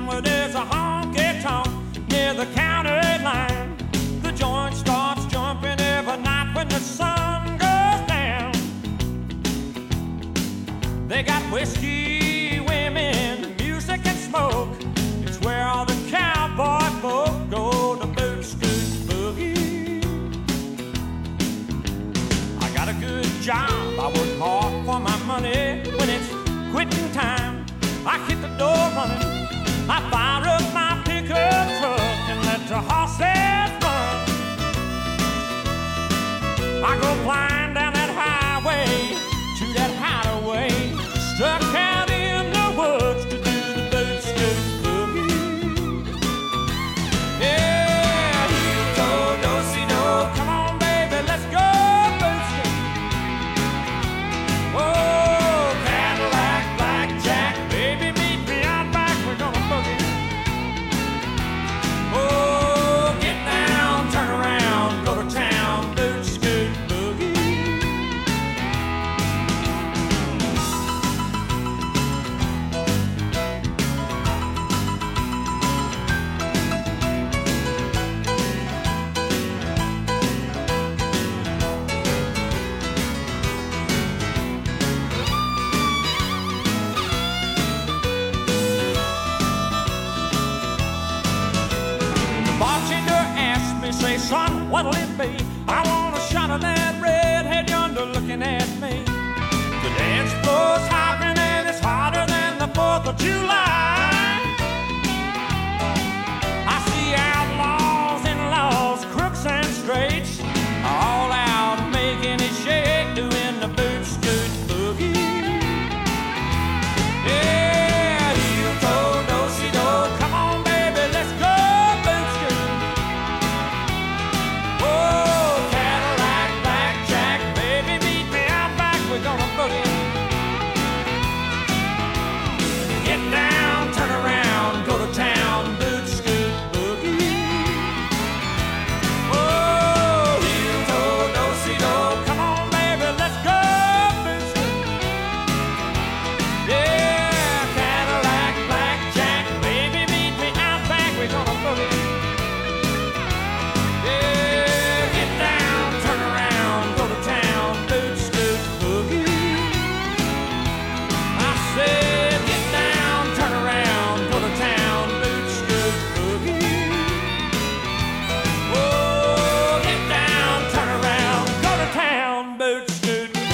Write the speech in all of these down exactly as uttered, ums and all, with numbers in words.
where there's a honky-tonk near the county line. The joint starts jumping every night when the sun goes down. They got whiskey, women, music and smoke. It's where all the cowboy folk go to boot scoot boogie. I got a good job, I work hard for my money. When it's quitting time, I hit the door running. I fire up my pickup truck and let the horses run. I go flying down that highway to that hideaway, stuck out in the woods to do the boot scoot boogie. Yeah, heel toe, do-si-do, come on baby, let's go boot scoot. Oh, Cadillac, blackjack, baby meet me out back, we're gonna boogie. Oh, get down, turn around, go to town, boot scoot boogie. The bartender asked me, say, son, what'll it be? I want a shot of that redhead yonder looking at me. The dance floor's hopping and it's hotter than the fourth of July. I see outlaws and laws, crooks and straights, all out making it shake, doing the boot scoot boogie. Yeah, heel toe, do-si-do, come on baby, let's go boot scoot. Oh, Cadillac, blackjack, baby meet me out back, we're gonna boogie. Get down, turn around, go to town, boot scoot boogie. Oh, heel toe, do-si-do, come on baby, let's go boot scoot. Yeah, Cadillac, blackjack, baby meet me out back, we're gonna boogie. Yeah, get down, turn around, go to town, boot scoot boogie. I said, get down, turn around, go to town, boot scoot boogie. Oh, get down, turn around, go to town, boot scoot boogie.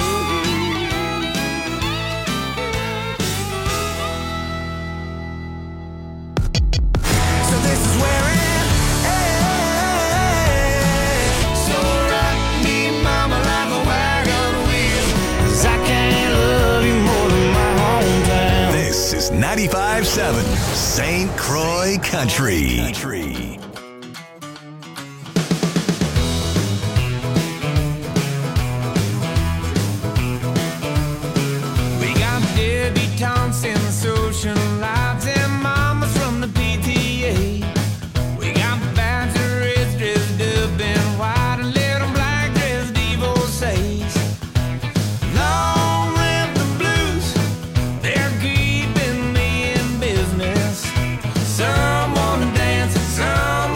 So this is where it ends. So rock me, mama, like a wagon wheel, 'cause I can't love you more than my hometown. This is ninety-five point seven Saint Croix Country. Country. We got debutantes in the social lives and mamas from the P T A. We got bachelors dressed up in white and little black dressed divorcees. Long live the blues, they're keeping me in business. Some wanna dance and some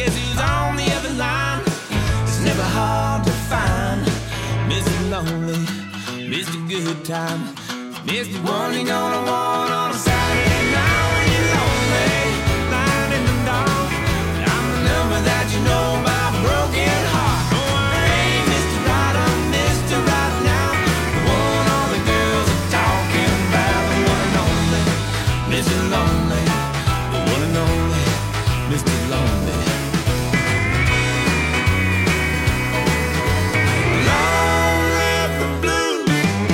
guess who's on the other line? It's never hard to find. Mister Lonely, Mister Good Time, Mister One you're gonna want on a Saturday night when you're lonely, lying in the dark. I'm the number that you know by broken heart. No, I ain't Mister Right, I'm Mister Right now. The one all the girls are talking about. The one and only Mister Lonely, the one and only Mister Lonely. Long live the blues.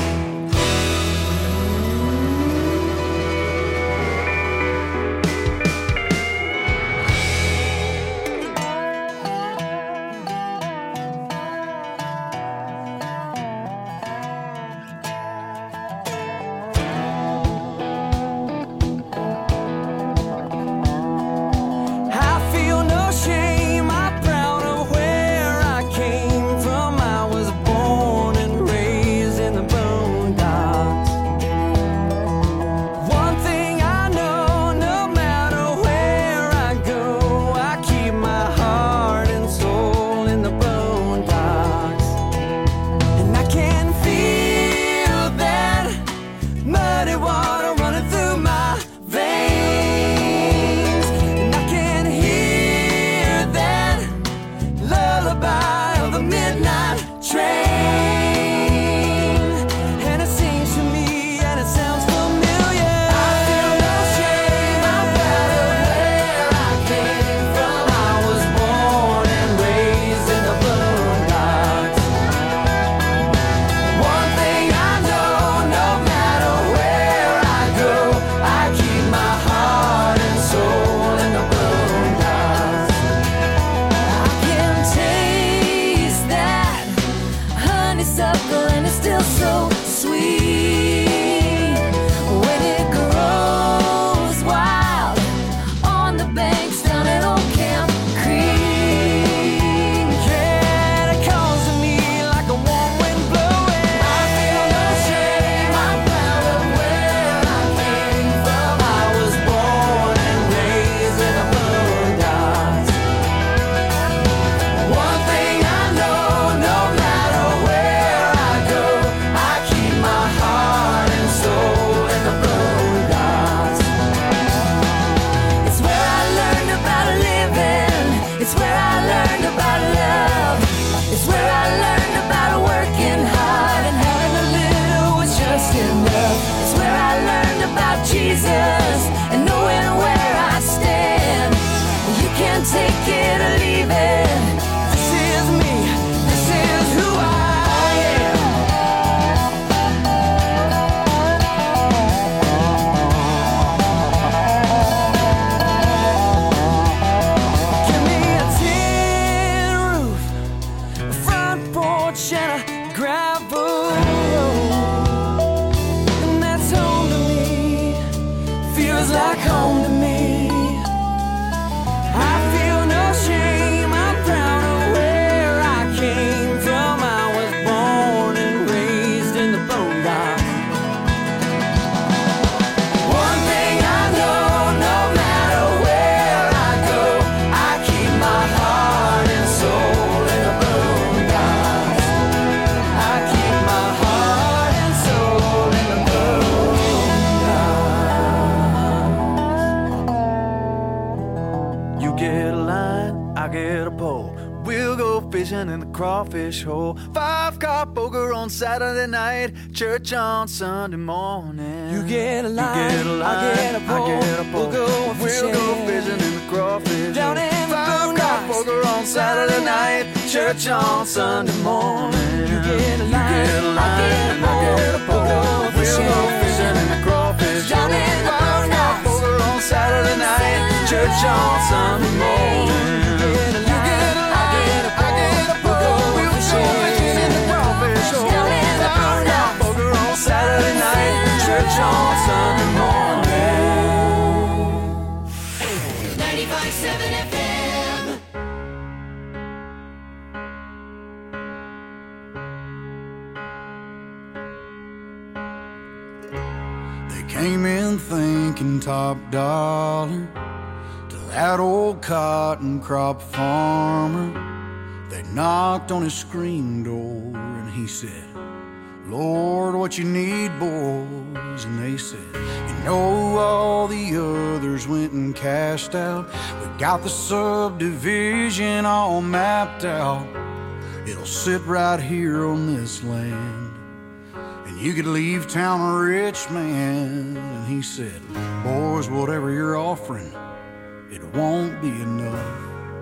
In the crawfish hole, five car poker on Saturday night, church on Sunday morning. You get a line, you get a line, I get a pole, I get a pole. We'll go fishing, we'll go fishing in the crawfish down hole. in the Five car poker on Saturday night, church on Sunday morning. You get a line, you get a line, I get a pole, I get a pole. We'll go fishing, we'll go fishing in the crawfish down hole. in the Five car poker on Saturday night, church on Sunday morning. Saturday night, church on Sunday morning. ninety-five point seven F M. They came in thinking top dollar to that old cotton crop farmer. They knocked on his screen door and he said, Lord, what you need, boys? And they said, you know all the others went and cashed out. We got the subdivision all mapped out. It'll sit right here on this land, and you could leave town a rich man. And he said, boys, whatever you're offering, it won't be enough.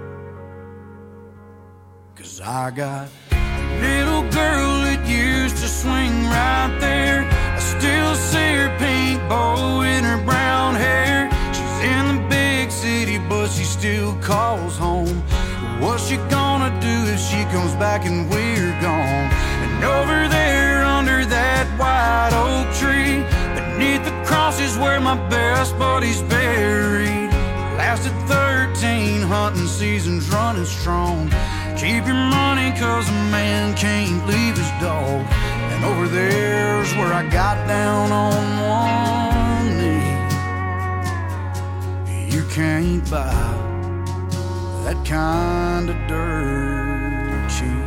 'Cause I got a little girl that used to swing right there. I still see her pink bow in her brown hair. She's in the big city, but she still calls home. What's she gonna do if she comes back and we're gone? And over there under that white oak tree, beneath the cross is where my best buddy's buried. Lasted thirteen hunting seasons running strong. Keep your money 'cause a man can't leave his dog. And over there's where I got down on one knee. You can't buy that kind of dirt cheap.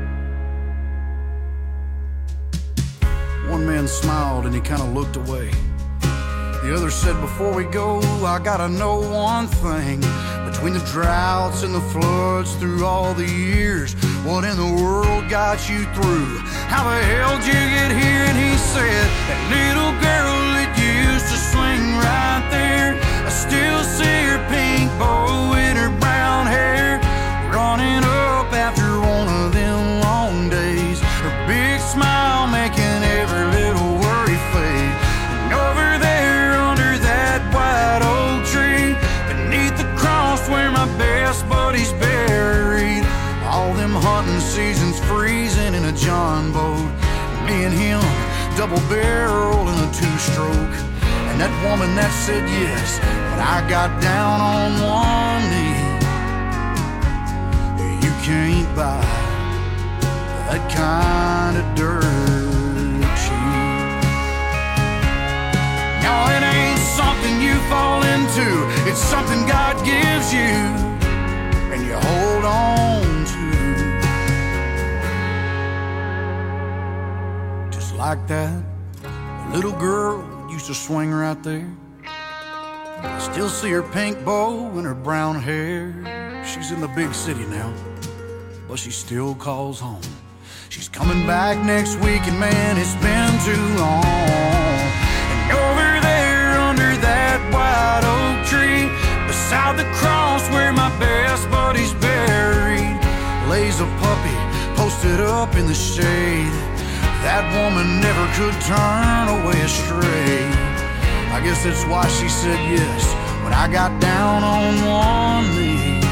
One man smiled and he kind of looked away. The other said, before we go, I gotta know one thing. Between the droughts and the floods through all the years, what in the world got you through? How the hell did you get here? And he said, that little girl that used to swing right there, I still see her pink bow in her brown hair, running up after one of them long days, her big smile making every little worry fade. And over there under that white oak tree, beneath the cross where my best buddy's buried, all them hunting seasons freezing in a John boat, me and him double barrel in a two-stroke. And that woman that said yes, but I got down on one knee. You can't buy that kind of dirt cheap. No, it ain't something you fall into, it's something God gives you and you hold on to. Just like that little girl used to swing right there. I still see her pink bow and her brown hair. She's in the big city now, but she still calls home. She's coming back next week, and man, it's been too long. And over there under that white oak tree, beside the cross where my best buddy's buried, lays a puppy posted up in the shade. That woman never could turn away astray. I guess that's why she said yes when I got down on one knee.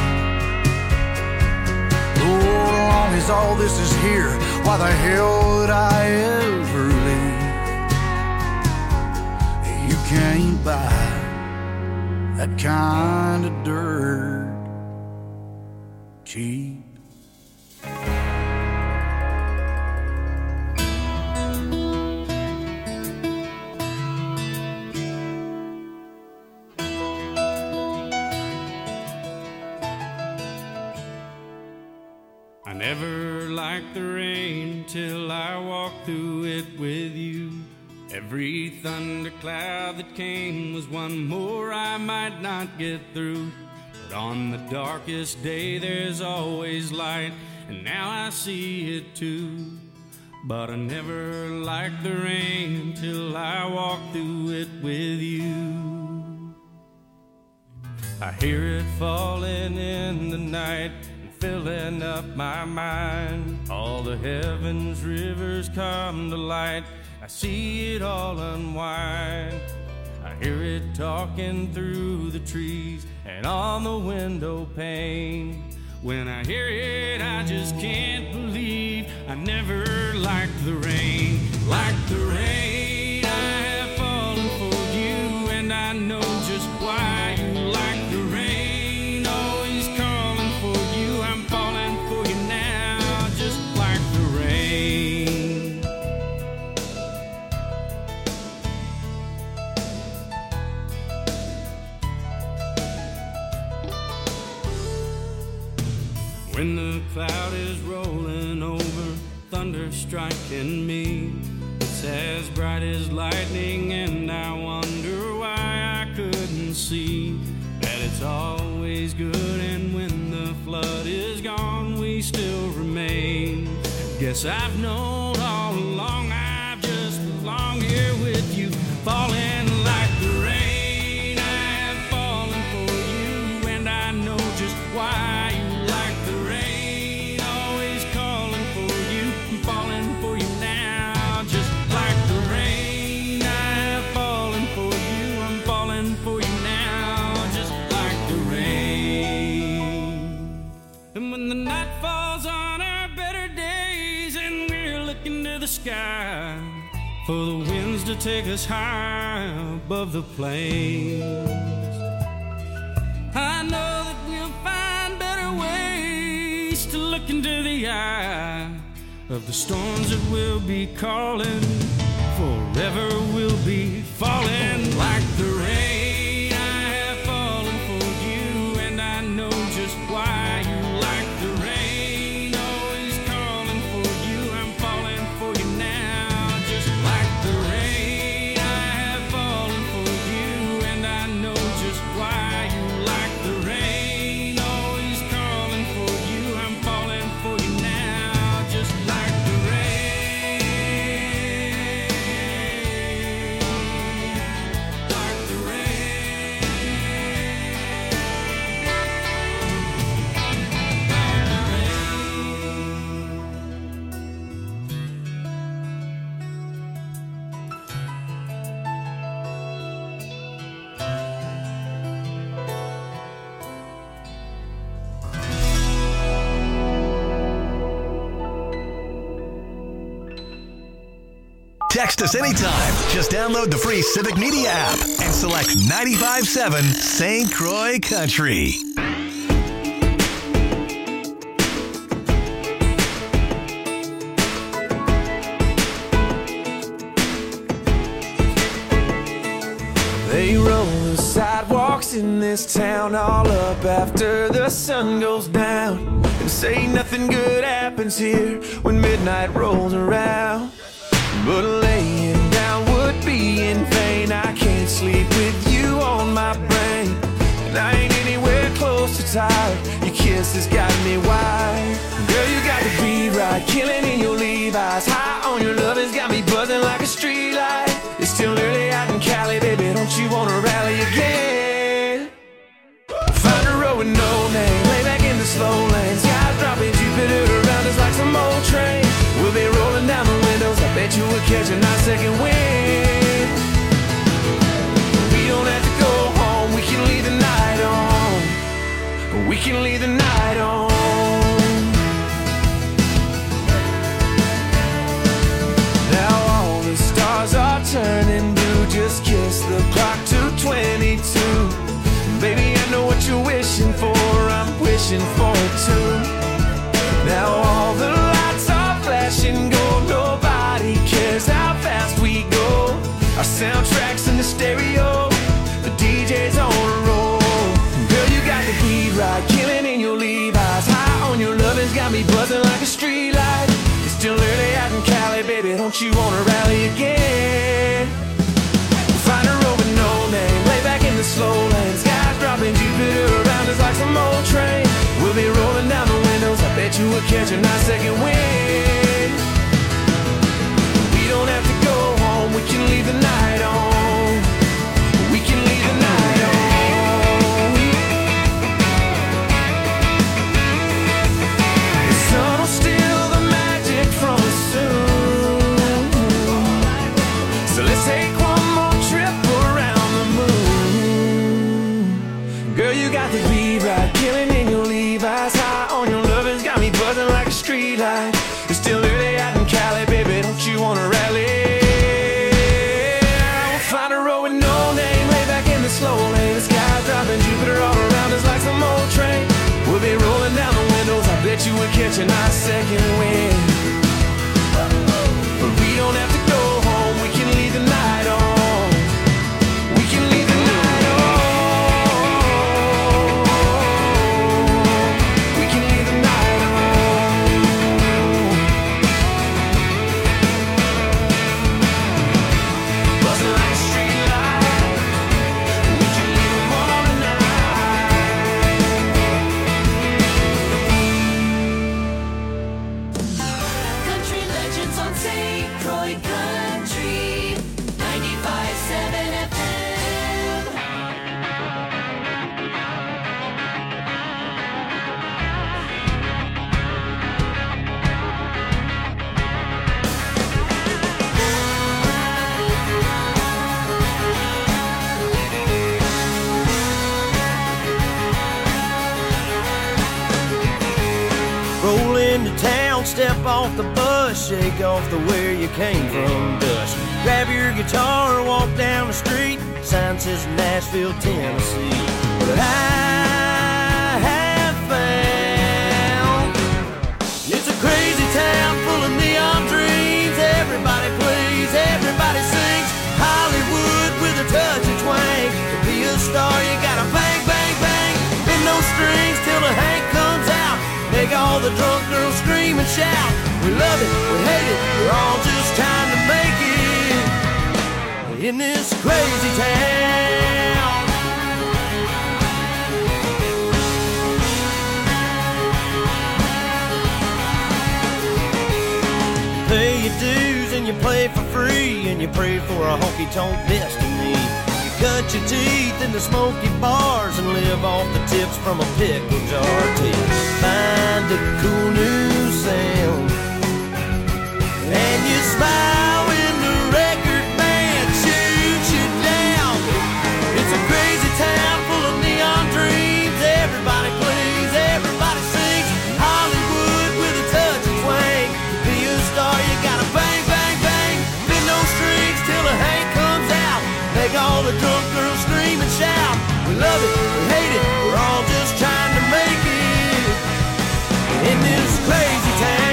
Lord, as long as all this is here, why the hell would I ever leave? You can't buy that kind of dirt cheap. I never liked the rain till I walked through it with you. Every thundercloud that came was one more I might not get through. But on the darkest day there's always light, and now I see it too. But I never liked the rain till I walked through it with you. I hear it falling in the night, filling up my mind. All the heavens rivers come to light, I see it all unwind. I hear it talking through the trees and on the window pane. When I hear it, I just can't believe I never liked the rain. Like the rain, I have fallen for you, and I know just why you like the rain. Always calling for you, I'm falling for you now, just like the rain. When the cloud is rolling over, thunder striking me, it's as bright as lightning, and I wonder why I couldn't see that it's always good, and when the flood is gone, we still remain. Guess I've known all along, I've just belonged here with you, falling like the rain. I have fallen for you, and I know just why you like the rain. Always calling for you, I'm falling for you now, just like the rain. I have fallen for you, I'm falling for you now, just like the rain. And when the night falls on our better days and we're looking to the sky for the winds to take us high above the plains, I know that we'll find better ways to look into the eye of the storms that will be calling. Forever we'll be falling like the rain. I have fallen for you, and I know just why you like the rain. Always calling for you, I'm falling for you now, just like the rain. I have fallen for you, and I know just why you like the rain. Always calling for you, I'm falling for you now, just like the rain. Like the rain. Text us anytime. Just download the free Civic Media app and select ninety-five point seven Saint Croix Country. They roll the sidewalks in this town all up after the sun goes down, and say nothing good happens here when midnight rolls around. But laying down would be in vain. I can't sleep with you on my brain, and I ain't anywhere close to tired. Your kiss has got me wired. Girl, you got to be right, killing in your Levi's. High on your love has got me buzzing like a street light. It's still early out in Cali, baby, don't you wanna rally again? Find a road with no name, lay back in the slow lane. Skies dropping, Jupiter around us like some old train. We'll be rolling down the windows, I bet you will catch a nice second wind. We don't have to go home, we can leave the night on. We can leave the night on. Now all the stars are turning blue, just kiss the clock to twenty-two. Baby, I know what you're wishing for, I'm wishing for it too. Now all the lights are flashing gold, nobody cares how fast we go. Our soundtrack's in the stereo, the D J's on a roll. Girl, you got the beat right, killing in your Levi's. High on your lovin's got me buzzing like a street light. It's still early out in Cali, baby, don't you wanna rally again? Find a road with no name, lay back in the slow lane. Skies dropping, Jupiter around us like some old train. We'll be rolling down the windows, I bet you will catch a nice second wind. We don't have to go home, we can leave the night on. We can leave the night on. The sun will steal the magic from us soon, so let's take one more trip around the moon. Girl, you got the beat right, killing in your Levi's. High on your lovin's got me buzzing like a street light. It's still early out in Cali, baby, don't you wanna rally? We'll find a road with no name, lay back in the slow lane. The sky's dropping, Jupiter all around us like some old train. We'll be rolling down the windows, I bet you will catch a nice second wind. But we don't have to go home, we can leave the night on. We can leave the night on. We can leave the night on. Roll into town, step off the bus, shake off the where you came from dust. Grab your guitar, walk down the street, sign says Nashville, Tennessee. But I have found it's a crazy town full of neon dreams. Everybody plays, everybody sings. Hollywood with a touch of twang. To be a star you gotta bang, bang, bang. Bend those strings till the Hank comes out. Make all the drunk girls scream and shout. We love it, we hate it, we're all just trying to make it in this crazy town. Pay your dues and you play for free, and you pray for a honky-tonk destiny. You cut your teeth in the smoky bars and live off the tips from a pickle jar till you find a cool new sound. And you smile when the record band shoots you down. It's a crazy town full of neon dreams. Everybody plays, everybody sings. Hollywood with a touch of twang. To be a star you gotta bang, bang, bang. Bend those strings till the Hank comes out. Make all the drunk girls scream and shout. We love it, we hate it, we're all just trying to make it in this crazy town.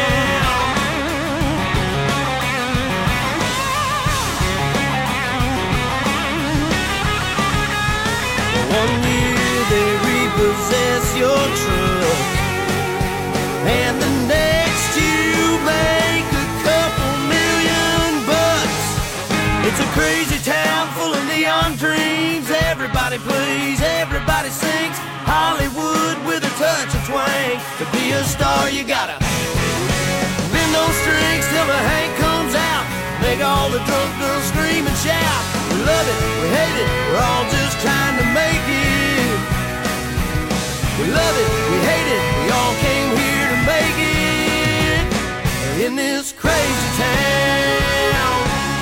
One year they repossess your truck, and the next you make a couple million bucks. It's a crazy town full of neon dreams. Everybody plays, everybody sings. Hollywood with a touch of twang. To be a star you gotta bend those strings till the Hank comes out. Make all the drunk girls scream and shout. We love it, we hate it, we're all just trying to make it. We love it, we hate it, we all came here to make it in this crazy town.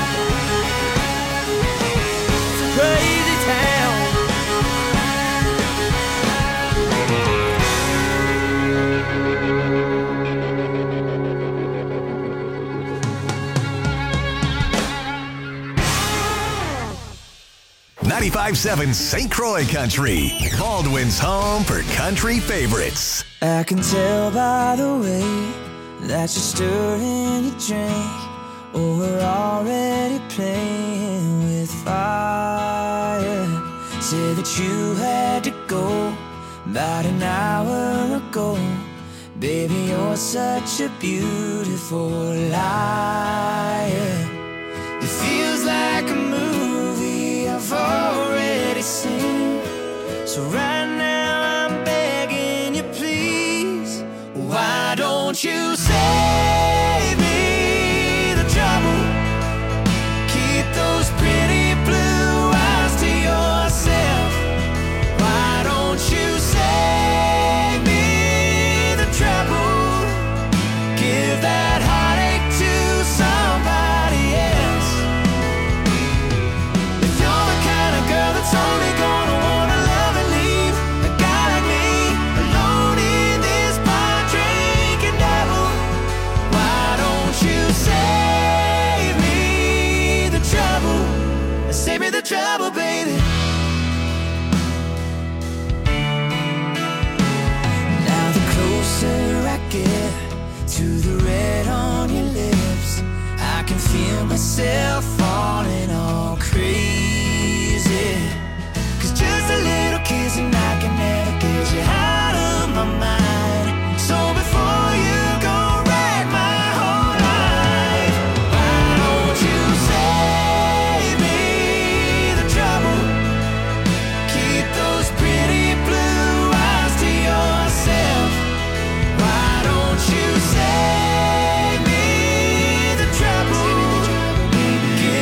It's a crazy town. ninety-five seven Saint Croix Country, Baldwin's home for country favorites. I can tell by the way that you're stirring your drink. Oh, we're already playing with fire. Said that you had to go about an hour ago. Baby, you're such a beautiful liar. It feels like a movie I've already seen. So right now I'm begging you, please, why don't you save me the trouble? Keep those pretty blue eyes to yourself. Why don't you save me the trouble? Give that heartache to somebody else. If you're the kind of girl that's only gonna wanna love and leave a guy like me alone in this bar drinking devil, why don't you save me the trouble? Save me the trouble, baby. Now the closer I get to the red on your lips, I can feel myself falling all crazy. Cause just a little kiss and I can never get you out of my mind. So before you go wreck my whole life, why don't you save me the trouble? Keep those pretty blue eyes to yourself. Why don't you save me the trouble? Give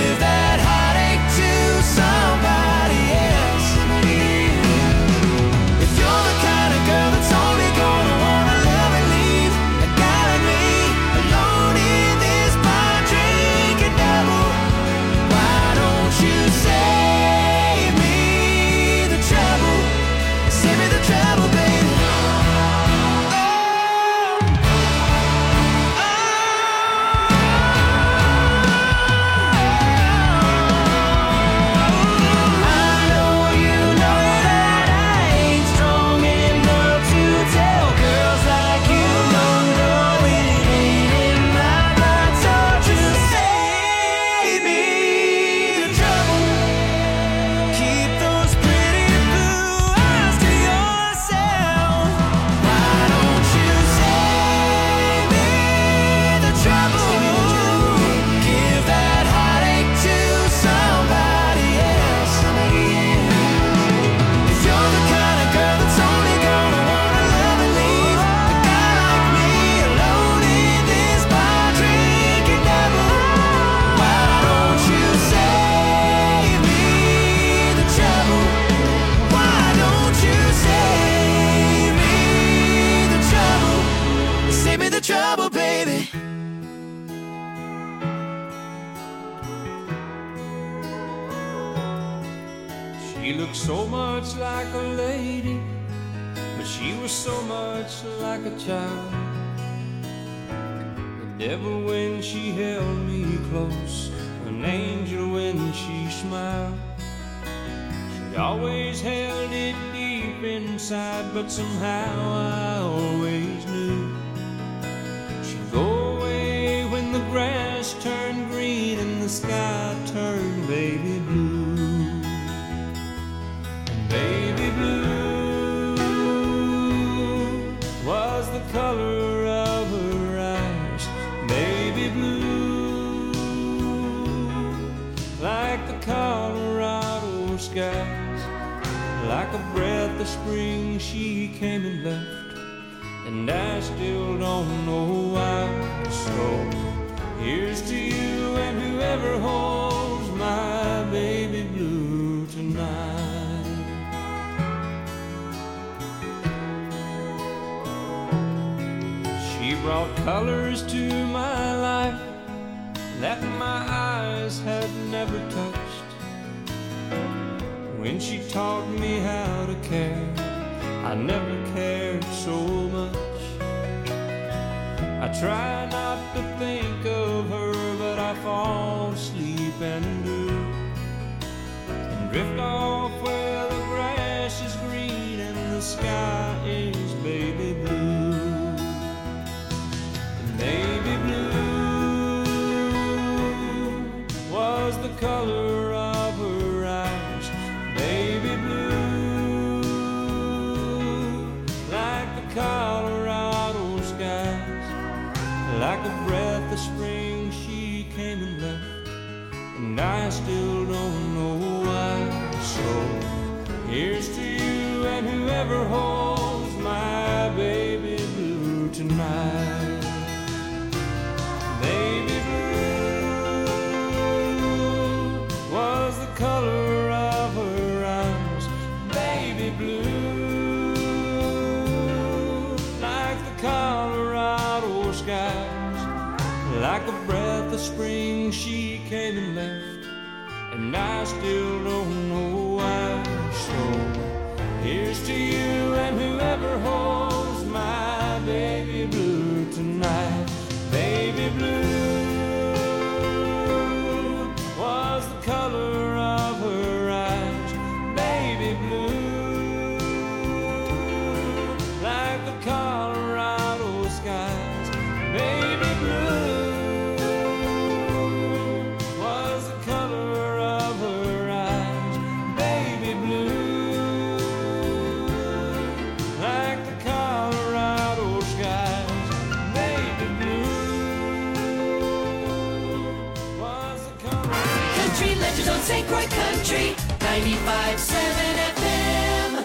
looked so much like a lady, but she was so much like a child. The devil when she held me close, an angel when she smiled. She always held it deep inside, but somehow I always knew she'd go away when the grass turned green and the sky turned baby blue. And baby blue was the color of her eyes. Baby blue, like the Colorado skies. Like a breath of spring she came and left, and I still don't know why. So here's to you and whoever holds my baby blue tonight. She brought colors to my life that my eyes had never touched. When she taught me how to care, I never cared so much. I try not to think of her, but I fall asleep and do, and drift off where the grass is green and the sky is baby blue. And baby blue was the color of her eyes. Baby blue, like the Colorado skies. Like a breath of spring she came and left, and I still don't know why. So here's to you and whoever holds my baby blue tonight. Baby blue was the color of her eyes. Baby blue, like the Colorado skies. Like a breath of spring she came and left, and I still don't know why. So here's to you and whoever holds my baby blue tonight. Baby blue was the color of her eyes. Baby blue, like the Colorado skies. Baby blue was the color of her eyes. Baby blue, like the Colorado skies. Baby blue was the color. Country Legends on Saint Croix Country ninety-five point seven F M.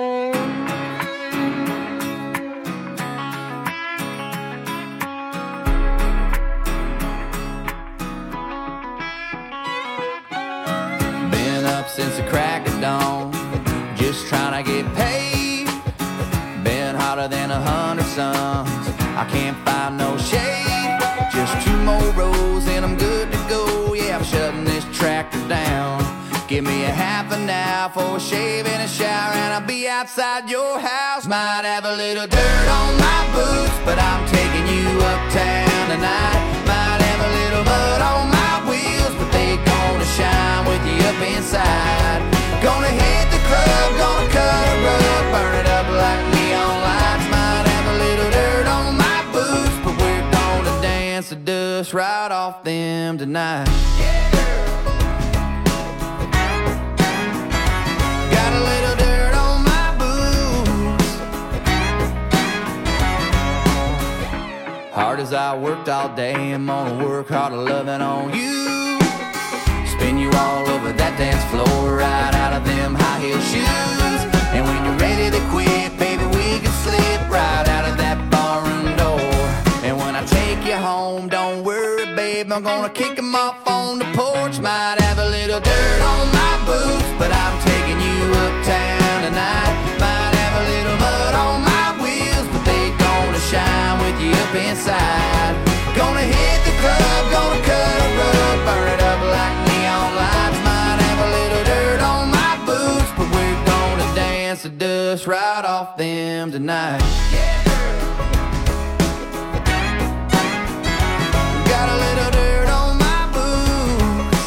Been up since the crack of dawn, just trying to get paid. Been hotter than a hundred suns, I can't find no shade. Just two more rows and I'm good to go. Yeah, I'm shutting this tractor down. Give me a half an hour for a shave and a shower, and I'll be outside your house. Might have a little dirt on my boots, but I'm taking you uptown tonight. Might have a little mud on my wheels, but they gonna shine with you up inside. Gonna hit the club, gonna cut a rug, burn it up like neon lights. Might have a little dirt on my boots, but we're gonna dance the dust right off them tonight. Yeah, girl. Got a little dirt on my boots. Hard as I worked all day, I'm gonna work harder loving on you. Spin you all over that dance floor, right out of them high heel shoes. And when you're ready to quit, baby, we can slip right out of that barroom door. And when I take you home, don't worry, babe, I'm gonna kick them off on the porch. Might have a little dirt on my boots, but I'm taking you uptown tonight. Might have a little mud on my wheels, but they gonna shine with you up inside. Gonna hit the club, gonna cut a rug, burn it up like neon lights. Might have a little dirt on my boots, but we're dust right off them tonight. Got a little dirt on my boots.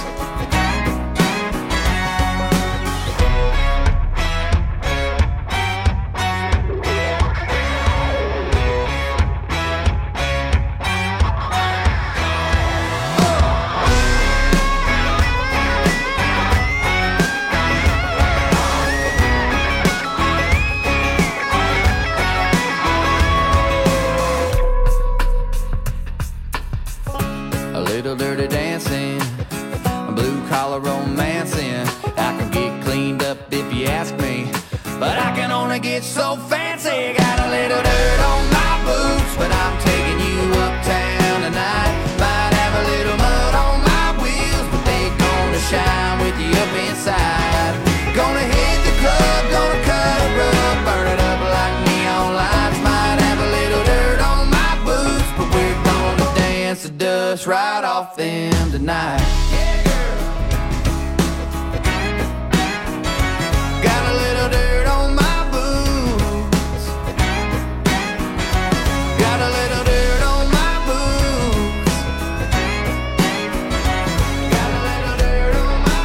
A little dirty dancing, a blue collar romancing. I can get cleaned up if you ask me, but I can only get so fancy. Got a little dirt on my boots, but I'm taking you uptown tonight. Might have a little mud on my wheels, but they gonna shine with you up inside. Gonna hit the club, gonna cut a rug, burn it up like neon lights. Might have a little dirt on my boots, but we're gonna dance the dust right off them tonight. Got a little dirt on my boots. Got a little dirt on my boots. Got a little dirt on my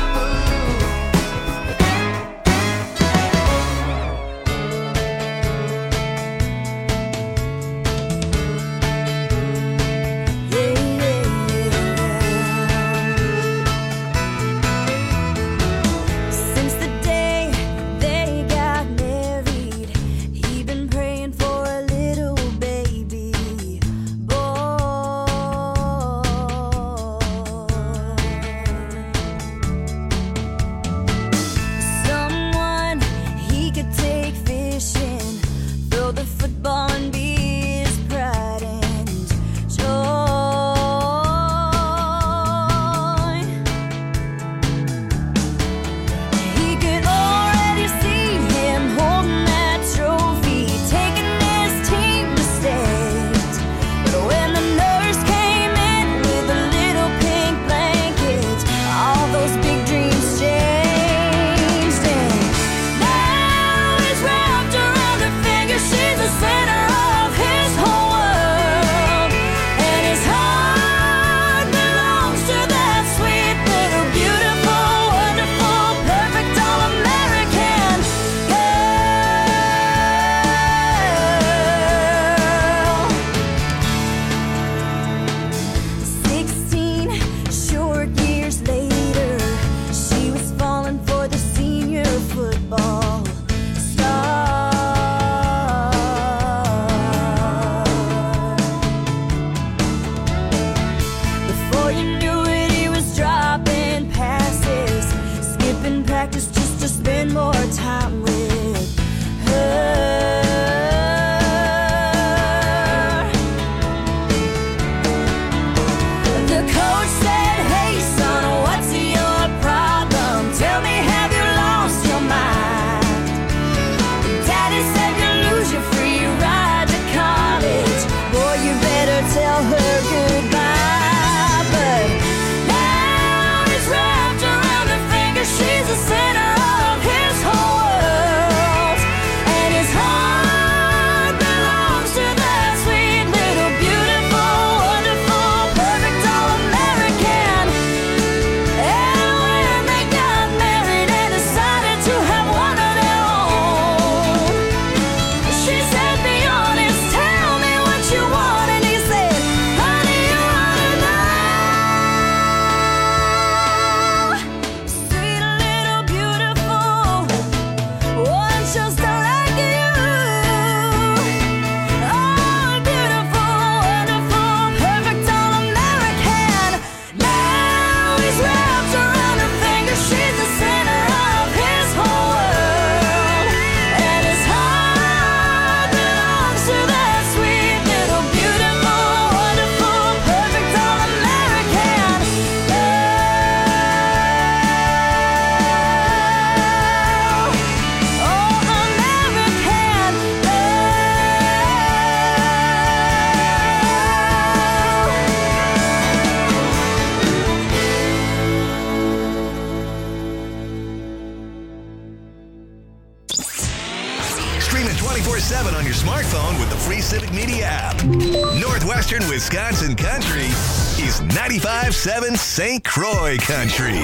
Civic Media app. Northwestern Wisconsin Country is ninety-five point seven Saint Croix Country.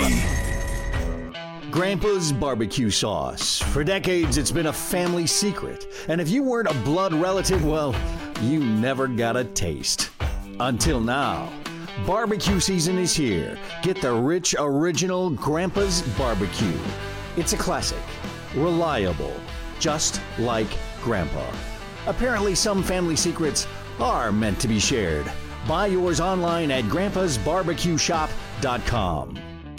Grandpa's barbecue sauce. For decades, it's been a family secret. And if you weren't a blood relative, well, you never got a taste. Until now. Barbecue season is here. Get the rich, original Grandpa's barbecue. It's a classic. Reliable. Just like Grandpa. Apparently, some family secrets are meant to be shared. Buy yours online at grandpas barbecue shop dot com.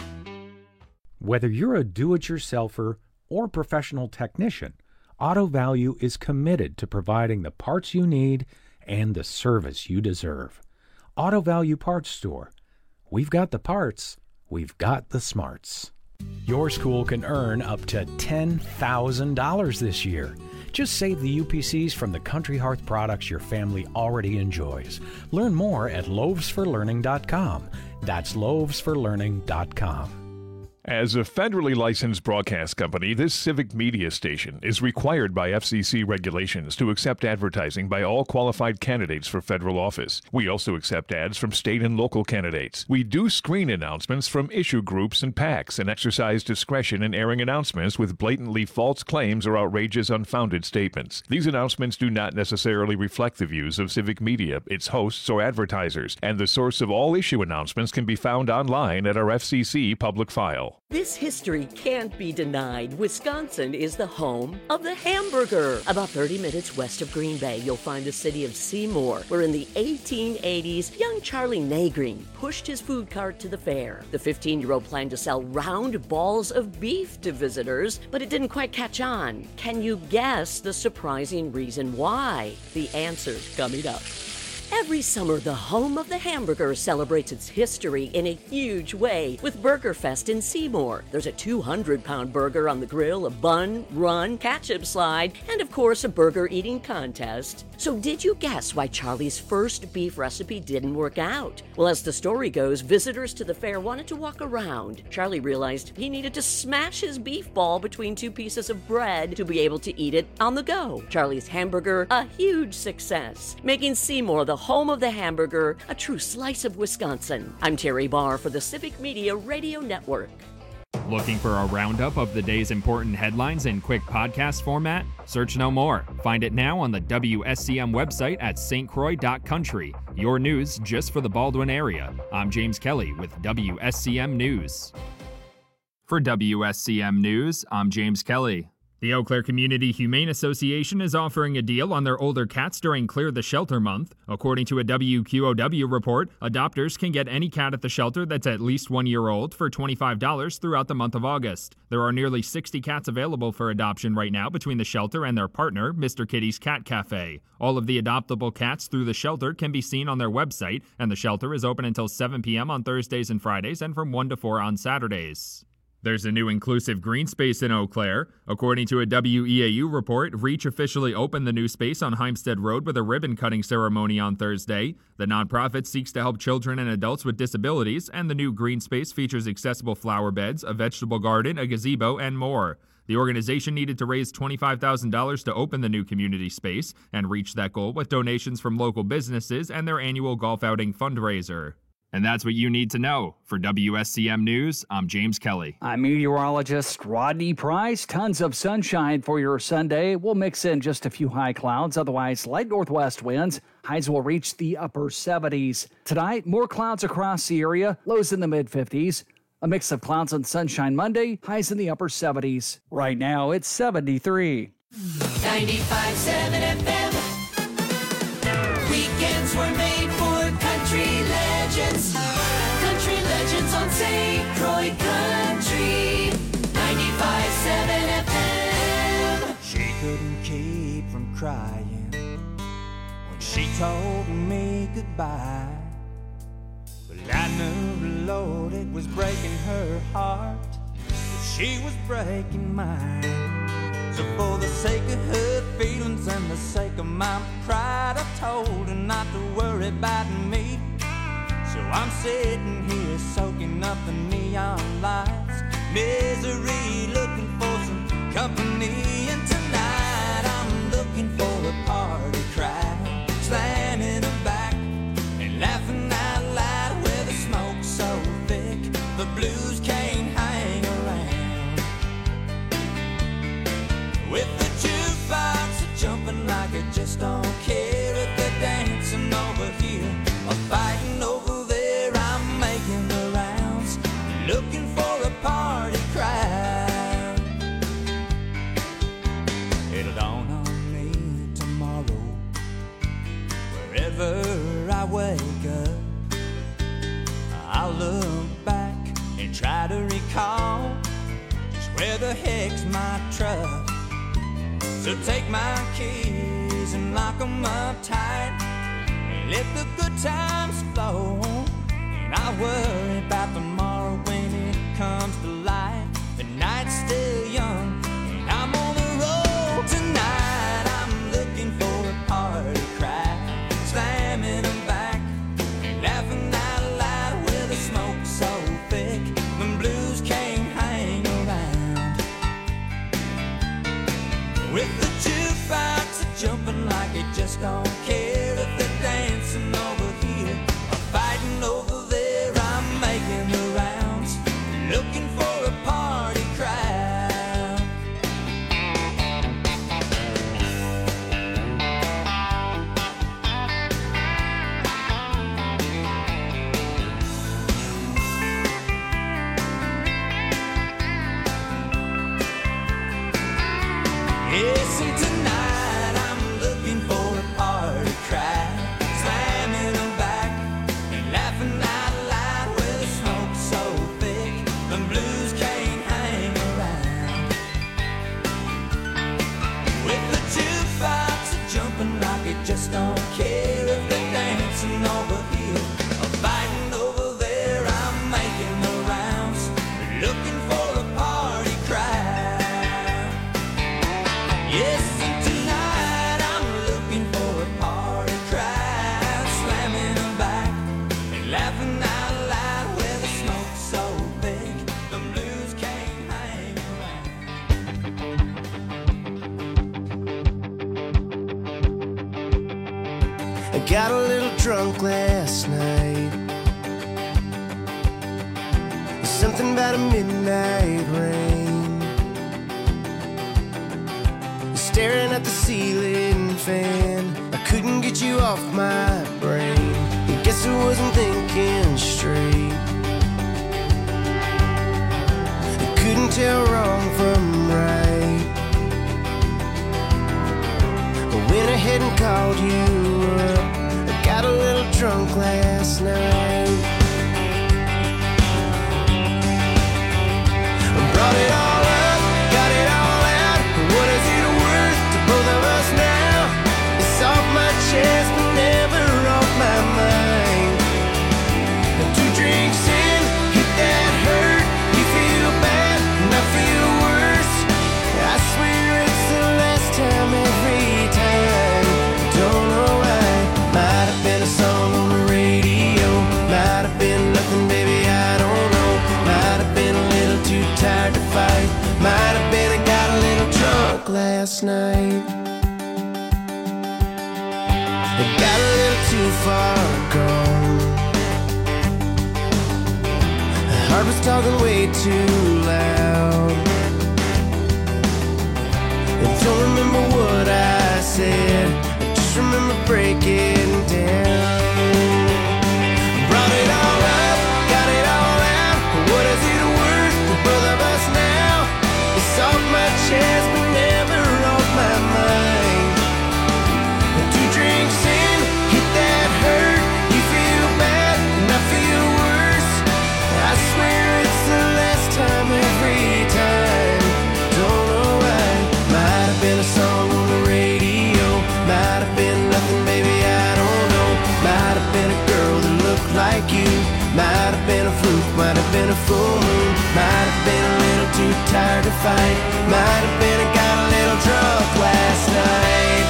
Whether you're a do-it-yourselfer or professional technician, Auto Value is committed to providing the parts you need and the service you deserve. Auto Value Parts Store. We've got the parts. We've got the smarts. Your school can earn up to ten thousand dollars this year. Just save the U P Cs from the Country Hearth products your family already enjoys. Learn more at loaves for learning dot com. That's loaves for learning dot com. As a federally licensed broadcast company, this civic media station is required by F C C regulations to accept advertising by all qualified candidates for federal office. We also accept ads from state and local candidates. We do screen announcements from issue groups and PACs and exercise discretion in airing announcements with blatantly false claims or outrageous, unfounded statements. These announcements do not necessarily reflect the views of civic media, its hosts, or advertisers, and the source of all issue announcements can be found online at our F C C public file. This history can't be denied. Wisconsin is the home of the hamburger. About thirty minutes west of Green Bay, you'll find the city of Seymour, where in the eighteen eighties, young Charlie Nagreen pushed his food cart to the fair. The fifteen-year-old planned to sell round balls of beef to visitors, but it didn't quite catch on. Can you guess the surprising reason why? The answer's coming up. Every summer, the home of the hamburger celebrates its history in a huge way with Burger Fest in Seymour. There's a two hundred pound burger on the grill, a bun, run, ketchup slide, and of course a burger eating contest. So did you guess why Charlie's first beef recipe didn't work out? Well, as the story goes, visitors to the fair wanted to walk around. Charlie realized he needed to smash his beef ball between two pieces of bread to be able to eat it on the go. Charlie's hamburger, a huge success, making Seymour the home of the hamburger, a true slice of Wisconsin. I'm Terry Barr for the Civic Media Radio Network. Looking for a roundup of the day's important headlines in quick podcast format? Search no more. Find it now on the W S C M website at s t croix dot country. Your news just for the Baldwin area. I'm James Kelly with W S C M News. For W S C M News, I'm James Kelly. The Eau Claire Community Humane Association is offering a deal on their older cats during Clear the Shelter month. According to a W Q O W report, adopters can get any cat at the shelter that's at least one year old for twenty-five dollars throughout the month of August. There are nearly sixty cats available for adoption right now between the shelter and their partner, Mister Kitty's Cat Cafe. All of the adoptable cats through the shelter can be seen on their website, and the shelter is open until seven p.m. on Thursdays and Fridays and from one to four on Saturdays. There's a new inclusive green space in Eau Claire. According to a W E A U report, Reach officially opened the new space on Heimstead Road with a ribbon-cutting ceremony on Thursday. The nonprofit seeks to help children and adults with disabilities, and the new green space features accessible flower beds, a vegetable garden, a gazebo, and more. The organization needed to raise twenty-five thousand dollars to open the new community space and reach that goal with donations from local businesses and their annual golf outing fundraiser. And that's what you need to know. For W S C M News, I'm James Kelly. I'm meteorologist Rodney Price. Tons of sunshine for your Sunday. We'll mix in just a few high clouds. Otherwise, light northwest winds. Highs will reach the upper seventies. Tonight, more clouds across the area. Lows in the mid-fifties. A mix of clouds and sunshine Monday. Highs in the upper seventies. Right now, it's seventy-three. ninety-five point seven F M. Weekends were made for country legends. Country legends on Saint Croix Country. ninety-five point seven F M. She couldn't keep from crying when she told me goodbye. But I knew, Lord, it was breaking her heart, but she was breaking mine. So for the sake of her feelings and the sake of my pride, I told her not to worry about me. So I'm sitting here soaking up the neon lights, misery, looking for some company. And tonight I'm looking for a party crowd So take my keys and lock them up tight, and let the good times flow. And I worry about tomorrow when it comes to light. The night's still young, and I'm on the road tonight. I'm looking for a party cry, slamming them back, laughing out loud with the smoke so thick, them blues can't hang around. With the jukebox jumping like it just don't care if they're dancing over here or fighting over there. I'm making the rounds, looking for a party crowd. Yes, and tonight I'm looking for a party crowd, slamming them back and laughing out loud with the smoke so thick, the blues can't hang around. With the jukebox jumping like it just don't care if they're dancing over here or fighting over there. I'm making the rounds, looking for a party crowd. Yes, and tonight I'm looking for a party crowd, slamming them back and laughing out loud with the smoke so big, the blues can't hang I got a little drunk last night. Something about a midnight rain, staring at the ceiling fan. I couldn't get you off my brain. I guess I wasn't thinking straight. I couldn't tell wrong from right. I went ahead and called you up. I got a little drunk last night. I brought it all up, got it all out. What is it worth to both of us now? It's off my chest but never off my mind. Two drinks in, hit that hurt. You feel bad and I feel worse. I swear it's the last time every time. Don't know why. Might have been a song on the radio, might have been nothing, baby, I don't know. Might have been a little too tired to fight. Might have been I got a little drunk last night. I got a little too far gone. The heart was talking way too loud. I don't remember what I said, I just remember breaking down. Brought it all up, got it all out. What is it worth to both of us now? It's off my chest but never off my mind. Two drinks in, hit that hurt. You feel bad and I feel worse. I swear it's the last time every time. Don't know why. Might have been a song on the radio, might have been nothing, baby, I don't know. Might have been a girl that looked like you, might have been a fluke, might have been a full moon, might have been a little too tired to fight, might have been I got a little drunk last night.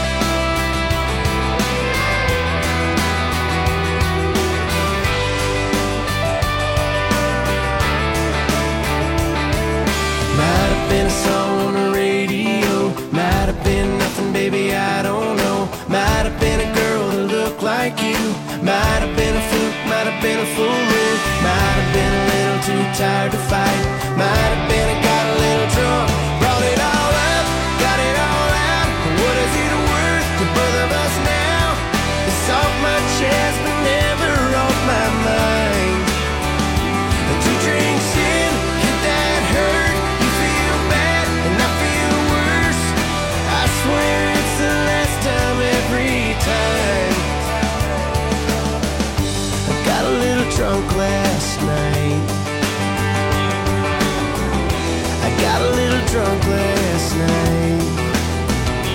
Might have been a song on the radio, might have been nothing, baby, I don't know. Might have been a girl that looked like you, might have been a fluke, might have been a full moon, might have been a little too tired to fight, might have been I got a little drunk. Brought it all up, got it all out. What is it worth to both of us now? It's off my chest but never off my mind. Two drinks in, hit that hurt. You feel bad and I feel worse. I swear it's the last time every time. I got a little drunk last night. I got a little drunk last night.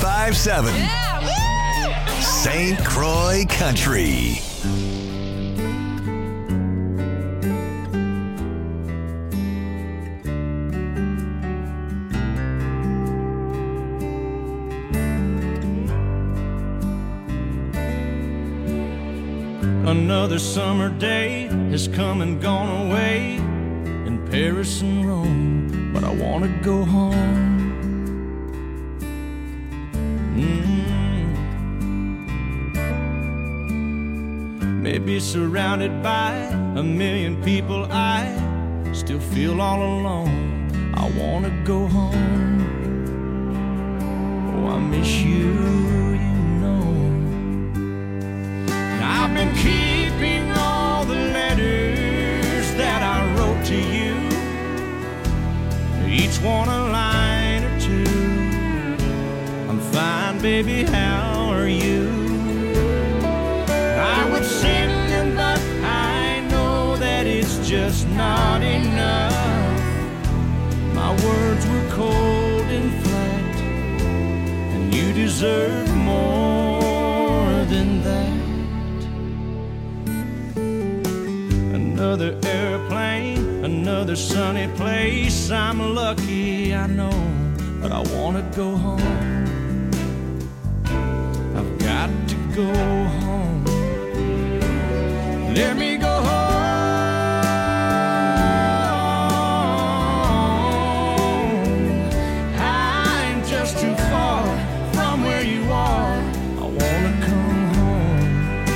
ninety-five point seven Saint Croix Country. Another summer day has come and gone away in Paris and Rome, but I want to go home. Mm. Maybe surrounded by a million people, I still feel all alone. I want to go home. Oh, I miss you. I've been keeping all the letters that I wrote to you, each one a line or two. I'm fine, baby, how are you? I would send them, but I know that it's just not enough. My words were cold and flat, and you deserve more than that. Another airplane, another sunny place. I'm lucky, I know, but I want to go home. I've got to go home. Let me go home. I'm just too far from where you are. I want to come home.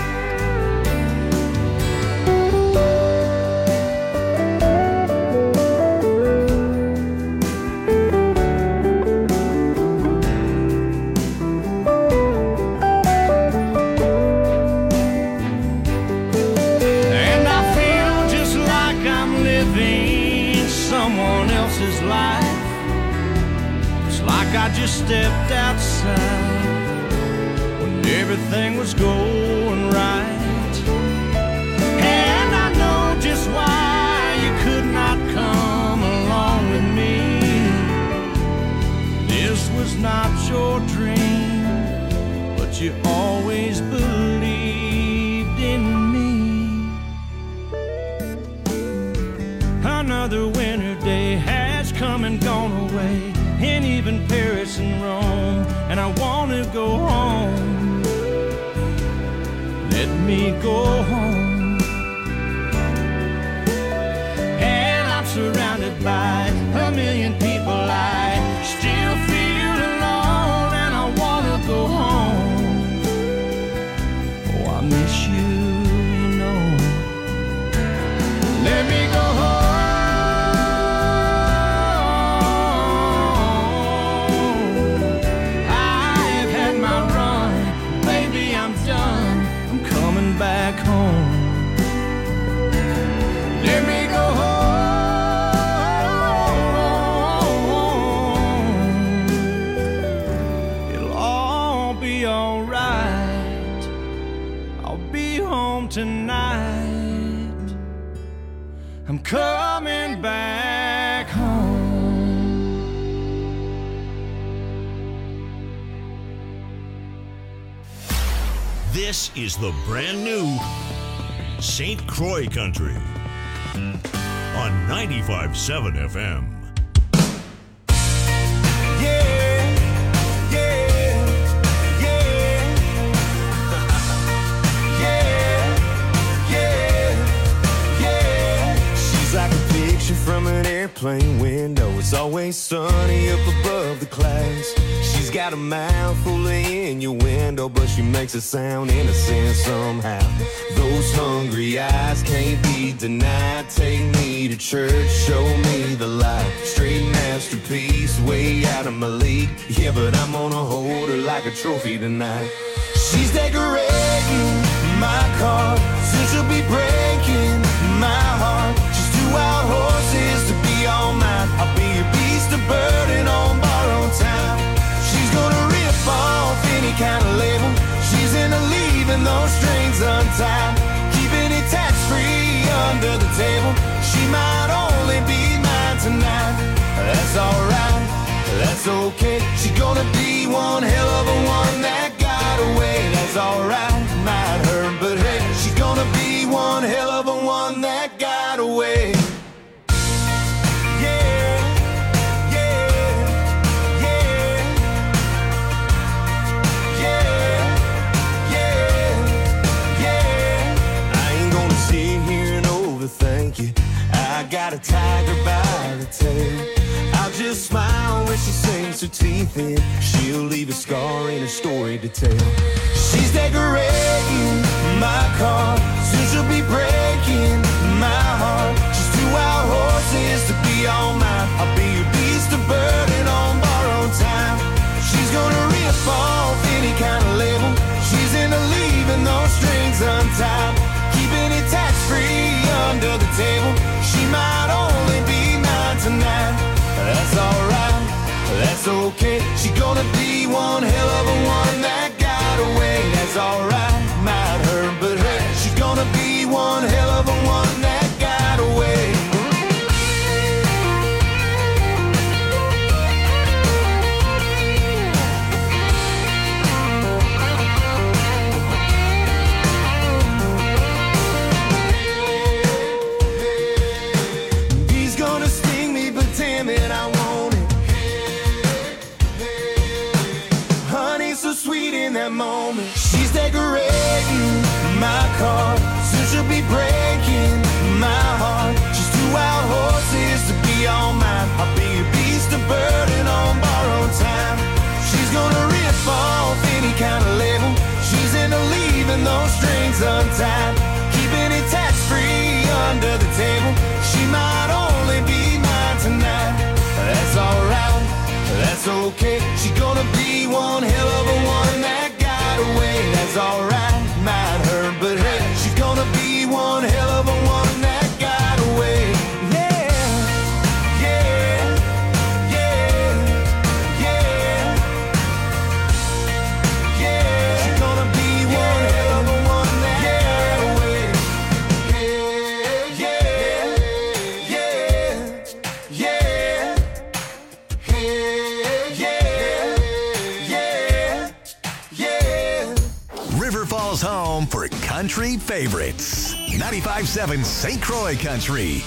I just stepped outside when everything was going right, and I know just why you could not come along with me. This was not your dream, but you always believed in me. Another winter day has come and gone away, and even Paris and Rome, and I want to go home. Let me go home. And I'm surrounded by a million people. I still feel alone, and I want to go home. Oh, I miss you, you know. Let me go home. Back home. Let me go home. It'll all be alright. I'll be home tonight. I'm coming back home. This is the brand new Saint Croix Country on ninety-five point seven F M. From an airplane window, it's always sunny up above the clouds. She's got a mouth full of innuendo, but she makes it sound innocent somehow. Those hungry eyes can't be denied. Take me to church, show me the light. Straight masterpiece, way out of my league. Yeah, but I'm gonna hold her like a trophy tonight. She's decorating my car, soon she'll be breaking my heart. She's two wild horses to be all mine. I'll be your beast of burden on borrowed time. She's gonna rip off any kind of label. She's into leaving those strings untied, keeping it tax-free under the table. She might only be mine tonight. That's alright, that's okay. She's gonna be one hell of a one that got away. That's alright, might hurt, but hey, she's gonna be one hell of a one that got away. Yeah, yeah, yeah, yeah, yeah, yeah. I ain't gonna sit here and overthink you. I got a tiger by the tail. I'll just smile when she sinks her teeth in. She'll leave a scar in her story to tell. She's decorating my car, soon she'll be breaking my heart. She's two wild horses to be all mine. I'll be your beast of burden on borrowed time. She's gonna rip off any kind of label. She's into leaving those strings untied, keeping it tax-free under the table. She might only be mine tonight. That's alright, that's okay. She's gonna be one hell of a one that got away. That's alright, might hurt, but hey, she's gonna be one hell of a one that got away. He's gonna sting me, but damn it, I want it. Honey, so sweet in that moment. She's decorating my car, soon she'll be breaking my heart. She's two wild horses to be all mine. I'll be a beast of burden on borrowed time. She's gonna rip off any kind of label. She's into leaving those strings untied, keeping it tax-free under the table. She might only be mine tonight. That's alright, that's okay. She's gonna be one hell of a one that got away. That's alright, might hurt, but hey, she's gonna be one hell of a one that got away. Yeah, yeah, yeah, yeah, yeah. She's gonna be one hell of a one that got away. Yeah, yeah, yeah, yeah, yeah, yeah, yeah. River Falls home for country favorites. ninety-five point seven Saint Croix Country.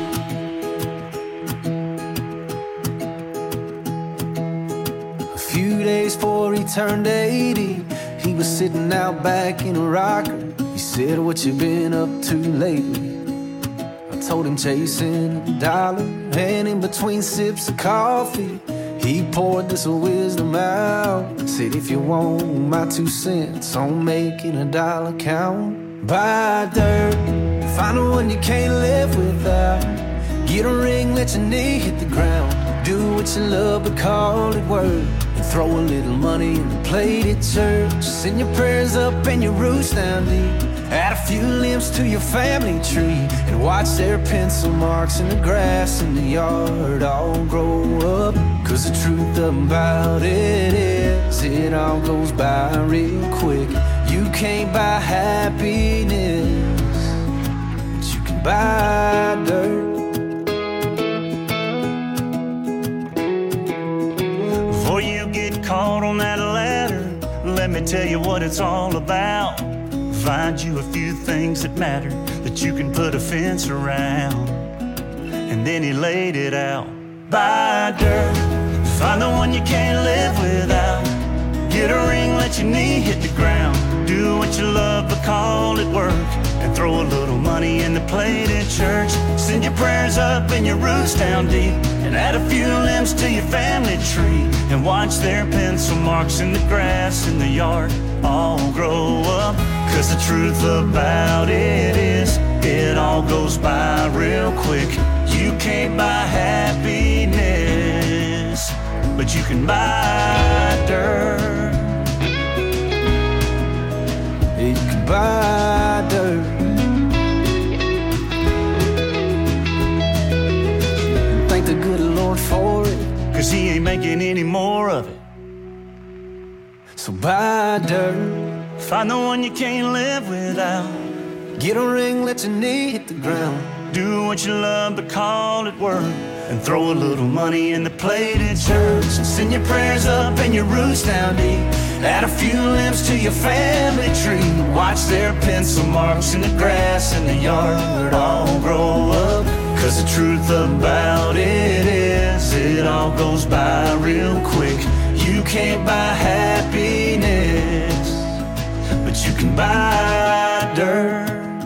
A few days before he turned eighty, he was sitting out back in a rocker. He said, "What you been up to lately?" I told him chasing a dollar, and in between sips of coffee, he poured this wisdom out. Said, "If you want my two cents on making a dollar count, buy dirt, find the one you can't live without. Get a ring, let your knee hit the ground. Do what you love, but call it work. And throw a little money in the plate at church. Send your prayers up and your roots down deep. Add a few limbs to your family tree, and watch their pencil marks in the grass in the yard all grow up. Cause the truth about it is, it all goes by real quick. You can't buy happiness, but you can buy dirt." Before you get caught on that ladder, let me tell you what it's all about. Find you a few things that matter, that you can put a fence around. And then he laid it out. Buy dirt, find the one you can't live without. Get a ring, let your knee hit the ground. Do what you love, but call it work. And throw a little money in the plate at church. Send your prayers up and your roots down deep. And add a few limbs to your family tree. And watch their pencil marks in the grass in the yard all grow up. Cause the truth about it is, it all goes by real quick. You can't buy happiness, but you can buy dirt. You can buy dirt. And thank the good Lord for it, cause he ain't making any more of it. So buy dirt, find the one you can't live without. Get a ring, let your knee hit the ground. Do what you love, but call it work. and throw a little money in the plated church, and send your prayers up and your roots down deep. Add a few limbs to your family tree. Watch their pencil marks in the grass in the yard all grow up. Cause the truth about it is, it all goes by real quick. You can't buy happiness, but you can buy dirt.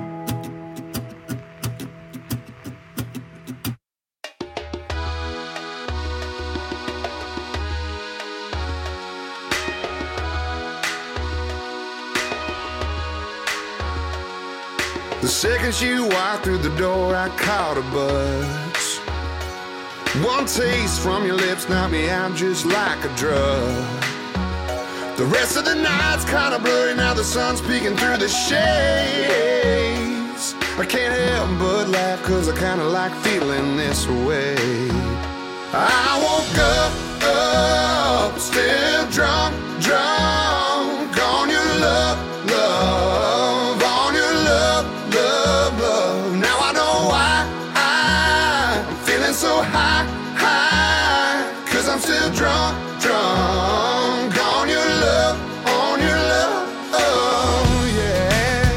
The second she walked through the door, I caught a buzz. One taste from your lips knocked me out just like a drug. The rest of the night's kinda blurry, now the sun's peeking through the shades. I can't help but laugh cause I kinda like feeling this way. I woke up, up, still drunk, drunk on your love, love, on your love, love, love. Now I know why I'm feeling so high, high, cause I'm still drunk, drunk on your love, on your love, oh yeah.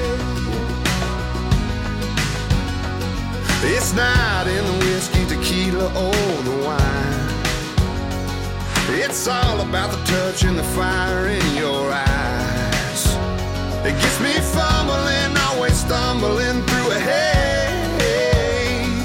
It's not in the whiskey, tequila, or the wine. It's all about the touch and the fire in your eyes. It gets me fumbling, always stumbling through